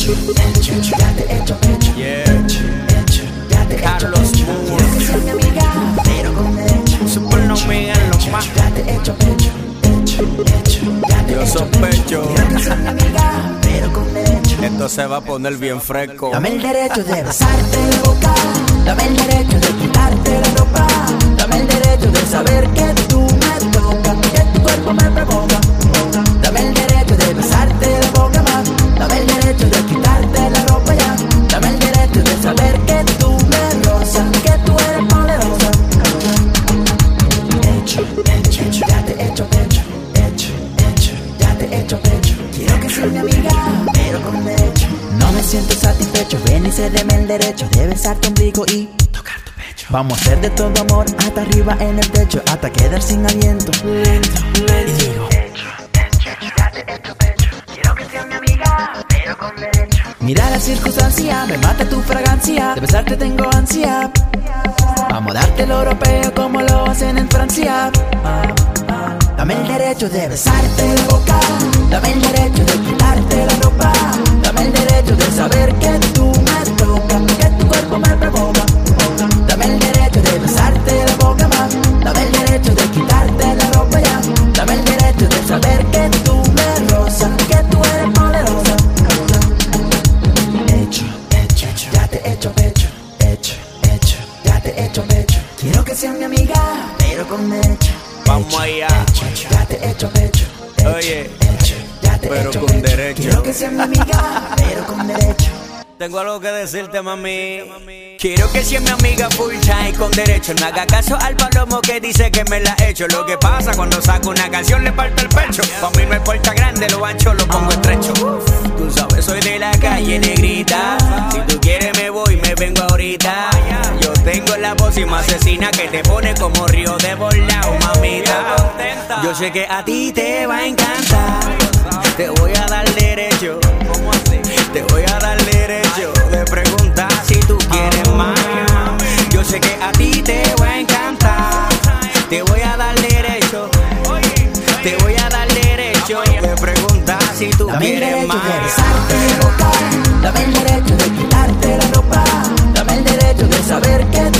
ya te he hecho pecho. Ya te he hecho Carlos pecho. Moore. Quiero que seas mi amiga, pero con derecho. Super no me hagan los más. Ya te he hecho pecho. Ya te he Yo hecho sospecho. pecho. Quiero que seas mi amiga, pero con derecho. Esto se va a poner bien fresco. Dame el derecho de besarte la boca. Dame el derecho de quitarte la ropa. Dame el derecho de saber que tú me tocas, que tu cuerpo me provoca. Dame el derecho de besarte la boca más. Dame el derecho de quitarte la ropa ya. Dame el derecho de saber que tú me rozas, que tú eres poderosa. Ya te he hecho pecho. Ya te he hecho pecho. Quiero que seas mi amiga, pero con derecho. No me siento satisfecho, ven y cédeme el derecho de besarte un rico y tocar tu pecho. Vamos a hacer de todo amor hasta arriba en el techo, hasta quedar sin aliento. Lento, y digo, ya te he hecho pecho. Quiero que seas mi amiga, pero con derecho. Mira la circunstancia, me mata tu fragancia. De besarte tengo ansia. Vamos a darte lo europeo como lo hacen en Francia. Dame el derecho de besarte la boca. Dame el derecho de quitarte la ropa. Dame el derecho de saber que tú me tocas, que tu cuerpo me provoca. Dame el derecho de besarte la boca más. Dame el derecho de quitarte la ropa ya. Dame el derecho de saber que tú me rozas, que tú eres poderosa. Ya te he hecho pecho. Ya te he hecho pecho. Quiero que seas mi amiga, pero con derecho. Vamos allá. Ya te he hecho pecho. Oye, Ya te he pero hecho con pecho. derecho. Quiero que seas mi amiga, pero con derecho. Tengo algo que decirte, mami. Quiero que seas mi amiga full time con derecho. No haga caso al palomo que dice que me la he hecho. Lo que pasa cuando saco una canción le parto el pecho. Pa' mí no importa grande, lo ancho lo pongo estrecho. Tú sabes, soy de la calle negrita. Si tú quieres me voy, me vengo ahorita. Yo tengo la pócima asesina que te pone como río de volado, mamita. Yo sé que a ti te va a encantar. Te voy a dar derecho. Te voy a dar derecho de preguntar si tú quieres más. Yo sé que a ti te va a encantar. Te voy a dar derecho. Te voy a dar derecho de preguntar si tú quieres más. Dame el derecho de besarte la boca. Dame el derecho de quitarte la ropa. Dame el derecho de saber que